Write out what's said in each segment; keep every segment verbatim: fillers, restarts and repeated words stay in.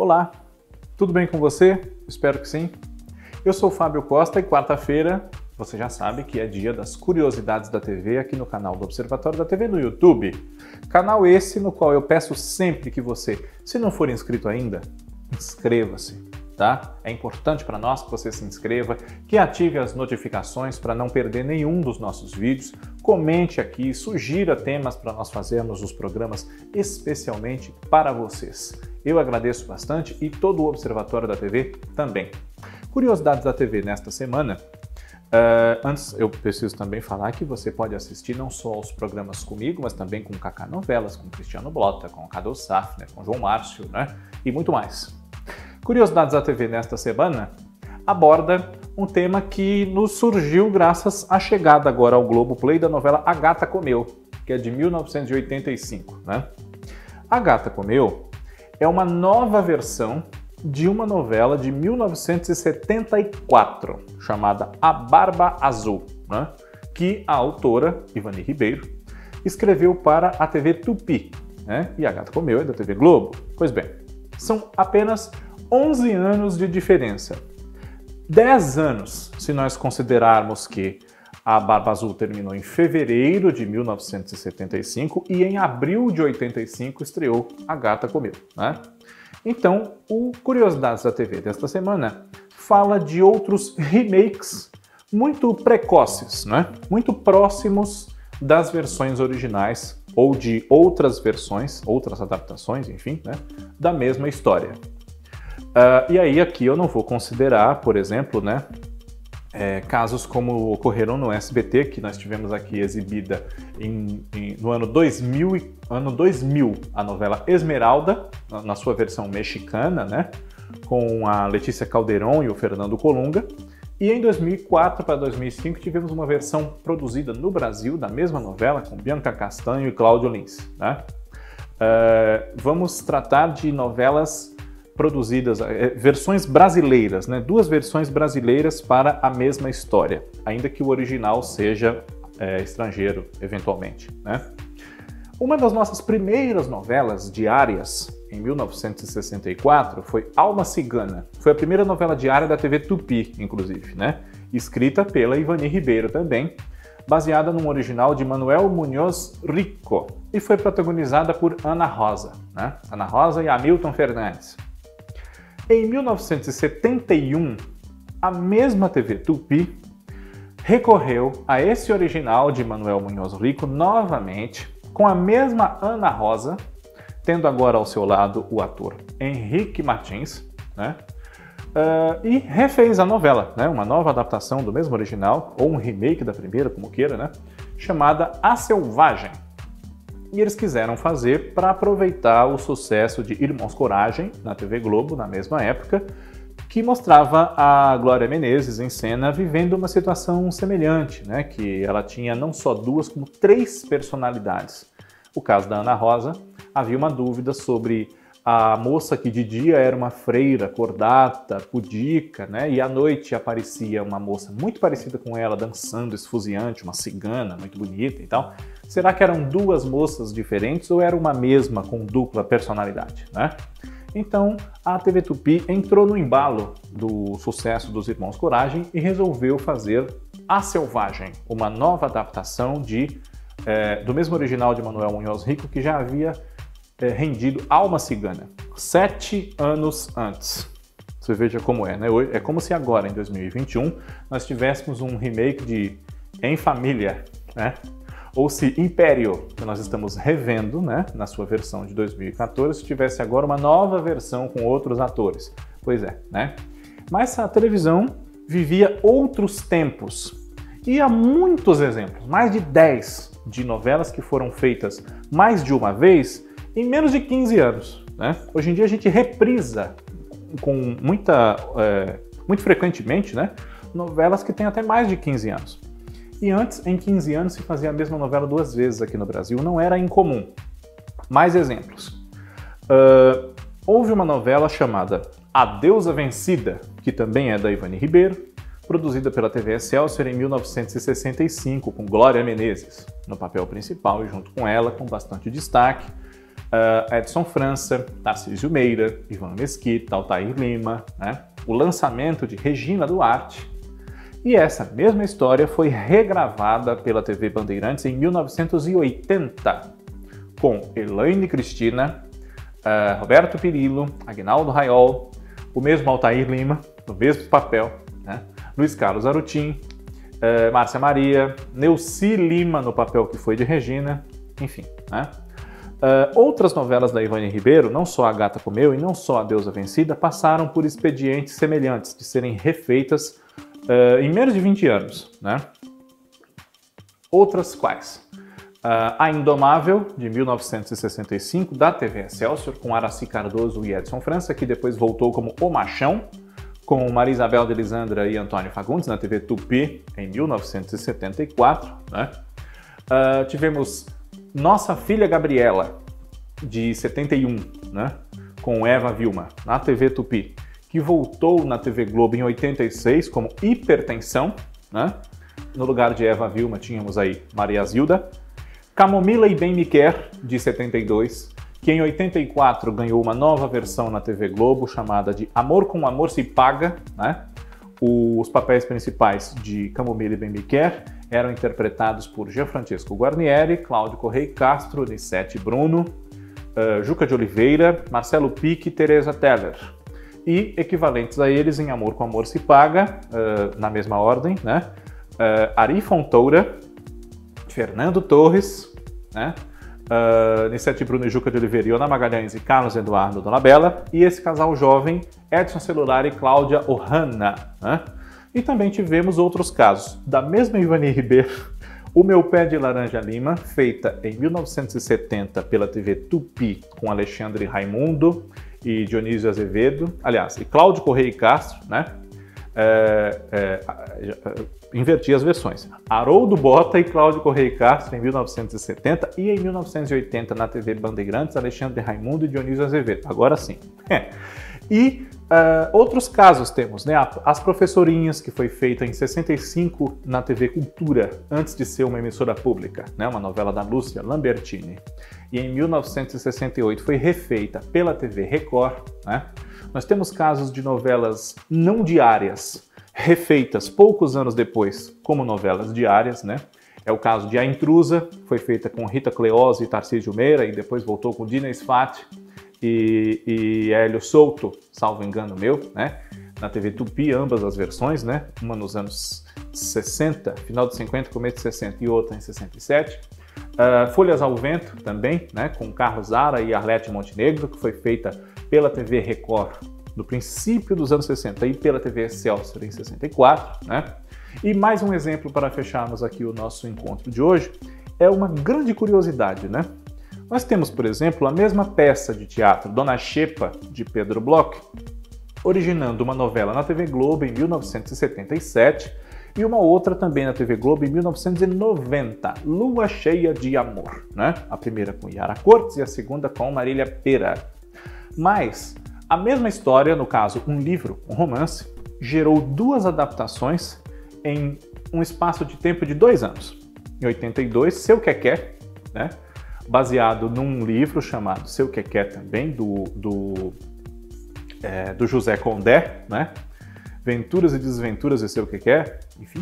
Olá, tudo bem com você? Espero que sim. Eu sou o Fábio Costa e quarta-feira, você já sabe que é dia das curiosidades da T V aqui no canal do Observatório da T V no YouTube. Canal esse no qual eu peço sempre que você, se não for inscrito ainda, inscreva-se, tá? É importante para nós que você se inscreva, que ative as notificações para não perder nenhum dos nossos vídeos, comente aqui, sugira temas para nós fazermos os programas especialmente para vocês. Eu agradeço bastante e todo o Observatório da T V também. Curiosidades da T V nesta semana. Uh, antes, eu preciso também falar que você pode assistir não só aos programas comigo, mas também com Kaká Novelas, com Cristiano Blota, com Cadu Safner, com João Márcio, né? E muito mais. Curiosidades da T V nesta semana aborda um tema que nos surgiu graças à chegada agora ao Globoplay da novela A Gata Comeu, que é de mil novecentos e oitenta e cinco, né? A Gata Comeu é uma nova versão de uma novela de mil novecentos e setenta e quatro, chamada A Barba Azul, né? Que a autora, Ivani Ribeiro, escreveu para a T V Tupi, né? E A Gata Comeu é da T V Globo. Pois bem, são apenas onze anos de diferença. dez anos, se nós considerarmos que A Barba Azul terminou em fevereiro de mil novecentos e setenta e cinco e em abril de oitenta e cinco estreou A Gata Comeu, né? Então, o Curiosidades da T V desta semana fala de outros remakes muito precoces, né? Muito próximos das versões originais ou de outras versões, outras adaptações, enfim, né? Da mesma história. Uh, e aí aqui eu não vou considerar, por exemplo, né? É, casos como ocorreram no S B T, que nós tivemos aqui exibida em, em, no ano dois mil, ano dois mil, a novela Esmeralda, na, na sua versão mexicana, né, com a Letícia Calderón e o Fernando Colunga. E em dois mil e quatro para dois mil e cinco tivemos uma versão produzida no Brasil da mesma novela, com Bianca Castanho e Cláudio Lins, né? Uh, vamos tratar de novelas produzidas, é, versões brasileiras, né? Duas versões brasileiras para a mesma história, ainda que o original seja é, estrangeiro, eventualmente, né? Uma das nossas primeiras novelas diárias, em mil novecentos e sessenta e quatro, foi Alma Cigana. Foi a primeira novela diária da T V Tupi, inclusive, né? Escrita pela Ivani Ribeiro também, baseada num original de Manuel Muñoz Rico, e foi protagonizada por Ana Rosa, né? Ana Rosa e Hamilton Fernandes. Em mil novecentos e setenta e um, a mesma T V Tupi recorreu a esse original de Manuel Muñoz Rico novamente, com a mesma Ana Rosa, tendo agora ao seu lado o ator Henrique Martins, né? Uh, e refez a novela, né? Uma nova adaptação do mesmo original, ou um remake da primeira, como queira, né? Chamada A Selvagem. E eles quiseram fazer para aproveitar o sucesso de Irmãos Coragem, na T V Globo, na mesma época, que mostrava a Glória Menezes em cena vivendo uma situação semelhante, né? Que ela tinha não só duas, como três personalidades. O caso da Ana Rosa, havia uma dúvida sobre a moça que de dia era uma freira, cordata, pudica, né? E à noite aparecia uma moça muito parecida com ela, dançando esfuziante, uma cigana muito bonita e tal. Será que eram duas moças diferentes ou era uma mesma com dupla personalidade, né? Então, a T V Tupi entrou no embalo do sucesso dos Irmãos Coragem e resolveu fazer A Selvagem, uma nova adaptação de, é, do mesmo original de Manuel Muñoz Rico, que já havia é, rendido Alma Cigana, sete anos antes. Você veja como é, né? É como se agora, em dois mil e vinte e um, nós tivéssemos um remake de Em Família, né? Ou se Império, que nós estamos revendo, né, na sua versão de dois mil e quatorze, tivesse agora uma nova versão com outros atores. Pois é, né? Mas a televisão vivia outros tempos. E há muitos exemplos, mais de dez, de novelas que foram feitas mais de uma vez em menos de quinze anos, né? Hoje em dia a gente reprisa com muita, é, muito frequentemente, né, novelas que têm até mais de quinze anos. E antes, em quinze anos, se fazia a mesma novela duas vezes aqui no Brasil. Não era incomum. Mais exemplos. Uh, houve uma novela chamada A Deusa Vencida, que também é da Ivani Ribeiro, produzida pela T V Excelsior em mil novecentos e sessenta e cinco, com Glória Menezes no papel principal e junto com ela, com bastante destaque, uh, Edson França, Tarcísio Meira, Ivan Mesquita, Altair Lima, né? O lançamento de Regina Duarte. E essa mesma história foi regravada pela T V Bandeirantes em mil novecentos e oitenta, com Elaine Cristina, uh, Roberto Pirillo, Aguinaldo Raiol, o mesmo Altair Lima, no mesmo papel, né? Luiz Carlos Arutin, uh, Márcia Maria, Neuci Lima no papel que foi de Regina, enfim, né? Uh, outras novelas da Ivani Ribeiro, não só A Gata Comeu e não só A Deusa Vencida, passaram por expedientes semelhantes de serem refeitas uh, em menos de vinte anos, né? Outras quais? Uh, A Indomável, de mil novecentos e sessenta e cinco, da T V Excelsior, com Aracy Cardoso e Edson França, que depois voltou como O Machão, com Maria Isabel de Lisandra e Antônio Fagundes, na T V Tupi, em mil novecentos e setenta e quatro, né? Uh, tivemos Nossa Filha Gabriela, de setenta e um, né? Com Eva Vilma, na T V Tupi, que voltou na T V Globo em oitenta e seis como Hipertensão, né? No lugar de Eva Vilma tínhamos aí Maria Zilda. Camomila e Bem Me Quer, de setenta e dois, que em oitenta e quatro ganhou uma nova versão na T V Globo chamada de Amor com Amor Se Paga, né? Os papéis principais de Camomila e Bem Me Quer eram interpretados por Gianfrancesco Guarnieri, Cláudio Correia Castro, Nissete Bruno, uh, Juca de Oliveira, Marcelo Pique e Teresa Teller. E equivalentes a eles em Amor com Amor Se Paga, uh, na mesma ordem, né? Uh, Ari Fontoura, Fernando Torres, né? Uh, Nissete Bruno e Juca de Oliveira, Iona Magalhães e Carlos Eduardo Dolabella, e esse casal jovem, Edson Celular e Cláudia Ohana, né? E também tivemos outros casos, da mesma Ivani Ribeiro, O Meu Pé de Laranja Lima, feita em mil novecentos e setenta pela T V Tupi, com Alexandre Raimundo e Dionísio Azevedo, aliás, e Cláudio Correia Castro, né? É, é, inverti as versões. Haroldo Bota e Cláudio Correia Castro em mil novecentos e setenta e em mil novecentos e oitenta na T V Bandeirantes, Alexandre Raimundo e Dionísio Azevedo. Agora sim. E uh, outros casos temos, né? As Professorinhas, que foi feita em sessenta e cinco na T V Cultura, antes de ser uma emissora pública, né? Uma novela da Lúcia Lambertini. E em mil novecentos e sessenta e oito foi refeita pela T V Record, né? Nós temos casos de novelas não diárias, refeitas poucos anos depois como novelas diárias, né? É o caso de A Intrusa, foi feita com Rita Cleose e Tarcísio Meira, e depois voltou com Dina Sfat e, e Hélio Souto, salvo engano meu, né? Na T V Tupi, ambas as versões, né? Uma nos anos sessenta, final de cinquenta, começo de sessenta, e outra em sessenta e sete. Uh, Folhas ao Vento também, né? Com Carlos Zara e Arlete Montenegro, que foi feita pela T V Record no princípio dos anos sessenta e pela T V Excelsior em sessenta e quatro, né? E mais um exemplo para fecharmos aqui o nosso encontro de hoje é uma grande curiosidade, né? Nós temos, por exemplo, a mesma peça de teatro, Dona Xepa, de Pedro Bloch, originando uma novela na T V Globo em mil novecentos e setenta e sete e uma outra também na T V Globo em mil novecentos e noventa, Lua Cheia de Amor, né? A primeira com Yara Cortes e a segunda com Marília Pera. Mas a mesma história, no caso um livro, um romance, gerou duas adaptações em um espaço de tempo de dois anos. Em oitenta e dois, Seu Quequé, né? Baseado num livro chamado Seu Quequé também, do, do, é, do José Condé, né? Venturas e Desventuras de Seu Quequé, enfim.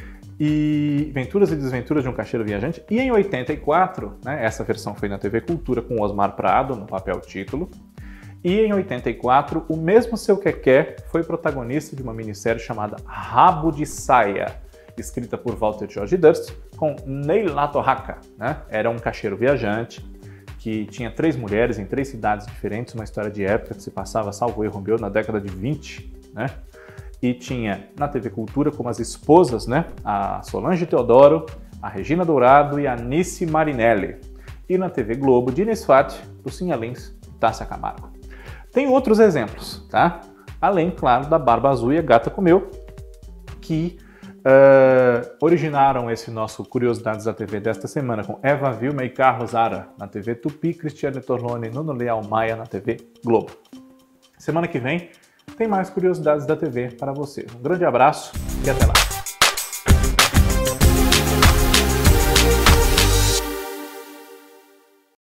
E Venturas e Desventuras de um Caixeiro Viajante. E em oitenta e quatro, né, essa versão foi na T V Cultura com Osmar Prado no papel título. E em oitenta e quatro, o mesmo Seu Quequé foi protagonista de uma minissérie chamada Rabo de Saia, escrita por Walter George Durst, com Neila Torraca, né? Era um caixeiro viajante que tinha três mulheres em três cidades diferentes, uma história de época que se passava, salvo erro meu, na década de vinte, né? E tinha na T V Cultura como as esposas, né? A Solange Teodoro, a Regina Dourado e a Nice Marinelli. E na T V Globo, Dina Sfat, Lucinha Lins e Tássia Camargo. Tem outros exemplos, tá? Além, claro, da Barba Azul e A Gata Comeu, que uh, originaram esse nosso Curiosidades da T V desta semana, com Eva Vilma e Carlos Zara na T V Tupi, Cristiane Torlone e Nuno Leal Maia na T V Globo. Semana que vem tem mais Curiosidades da T V para você. Um grande abraço e até lá!